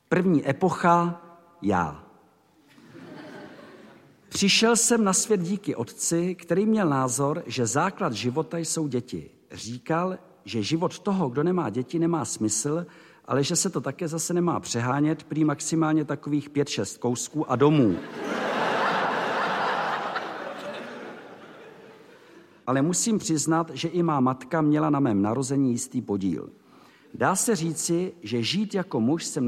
První epocha, já. Přišel jsem na svět díky otci, který měl názor, že základ života jsou děti. Říkal, že život toho, kdo nemá děti, nemá smysl, ale že se to také zase nemá přehánět, prý maximálně takových 5-6 kousků a domů. Ale musím přiznat, že i má matka měla na mém narození jistý podíl. Dá se říci, že žít jako muž jsem